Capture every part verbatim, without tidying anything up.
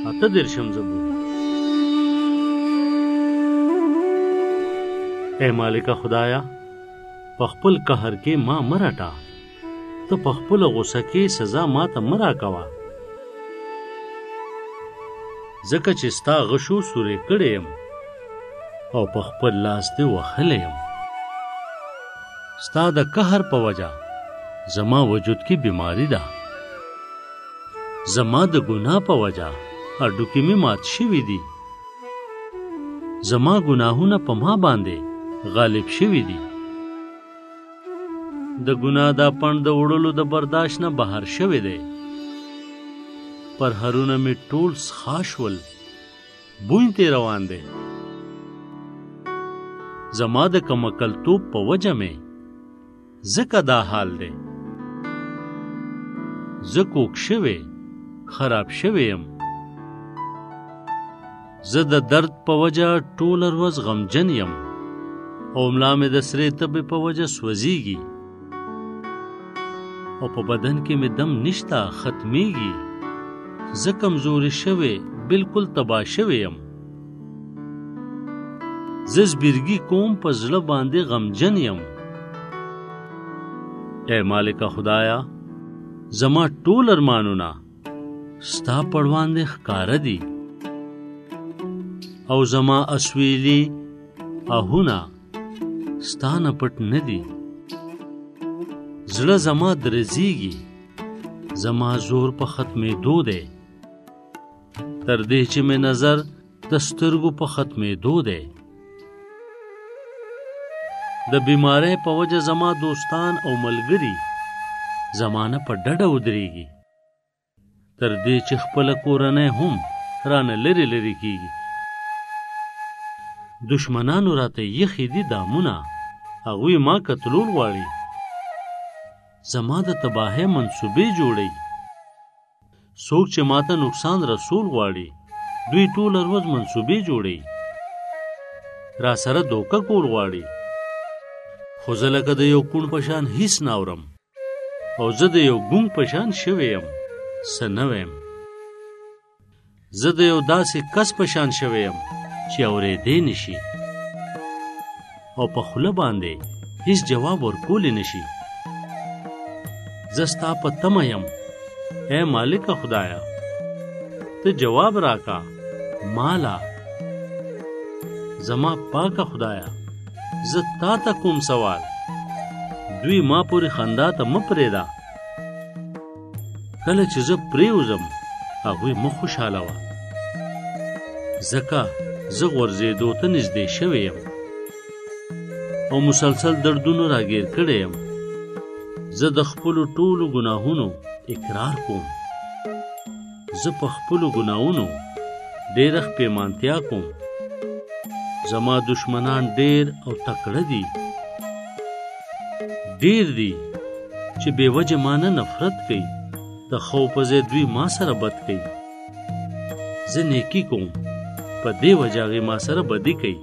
اته دیرشم زبور. اے مالک خدایا، په خپل قهر کې ما مه رټه، ته په خپله غصه کې سزا ما ته مه راکوه، ځکه چې ستا غشو سورې کړی یم او په خپل لاس دې وهلی یم. ستا د قهر په وجه زما وجود کې بیماری ده، زما د ګناه په وجه هډوکي مې مات شوي دي، زما ګناهونه په ما باندې غالب شوي دي. د ګناه دا پڼ د وړلو د برداشت نه بهر شوی دی، پر هرونه مې ټول سخا شول، بوی تې روان دی. زما د کمکلتوب په وجه مې ځکه دا حال دی. زه کوږ شوی خراب شوی یم، زه د درد په وجه ټوله ورځ غمجن یم او ملا مې د سرې تبې په وجه سوځېږي او په بدن کې مې دم نشته، ختمیږي. زه کمزوري شوی بلکل تباه شوی یم. زه زبیرګي کوم په زړه باندې غمجن یم. اے مالک خدایا، زما ټول ارمانونه ستا پړوان دې ښکاره دي او زما اسویلي آهونه ستا نه پټ نه دي. زړه زما درزیږي، زما زور په ختمېدو دی، تر دې چې مې نظر د سترګو په ختمېدو دی. د بیمارۍ په وجه زما دوستان او ملګري زمانه په ډډه ودرېږي، تر دې چې خپله کورنۍ هم رانه لرې لرې کېږي. دشمنانو راته یخې دي دامونه، هغوی ما قتلول غواړي، زما د تباهۍ منصوبې جوړوي. څوک چې ماته نقصان رسول غواړي، دوی ټوله ورځ منصوبې جوړوي، را سره دوکه کول غواړي. خو زه لکه د یو کوڼ په شان هیڅ نه اورم او زه د یو ګونګ په شان شوی یم، څه نه ویم. زه د یو داسې کس په شان شوی یم چې اورېدی نشي او په خوله باندې هیڅ جواب ورکولی نشي. زه ستا په تمه یم، اے مالک خدایا، ته جواب راکا مالا. زما پاکه خدایا، زه تا ته کوم سوال، دوی ما پورې خندا ته مه پرېږده. کله چې زه پرېوځم هغوی مه خوشحالوه، ځکه زه غورځېدو ته نږدې شوی یم او مسلسل دردونو راګیر کړی یم. زه د خپلو ټولو ګناهونو اقرار کوم، زه په خپلو ګناهونو ډېره پېمانتیا کوم. زما دشمنان ډېر او تکړه دي، ډېر دي چې بې وجه ما نه نفرت کوي، د ښو په ځای دوی ما سره بد کوي. زه نیکي کوم، په دې وجه هغې ما سره بدي کوي.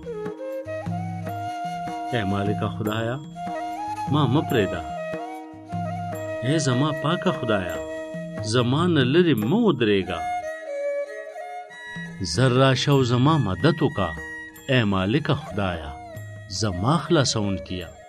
اے مالک خدایا، ما مه پرېږده. اے زما پاکه خدایا، زما نه لرې مه ودرېږه. زر راشه او زما مدد وکړه، اے مالک خدایا، زما خلاصون کیا.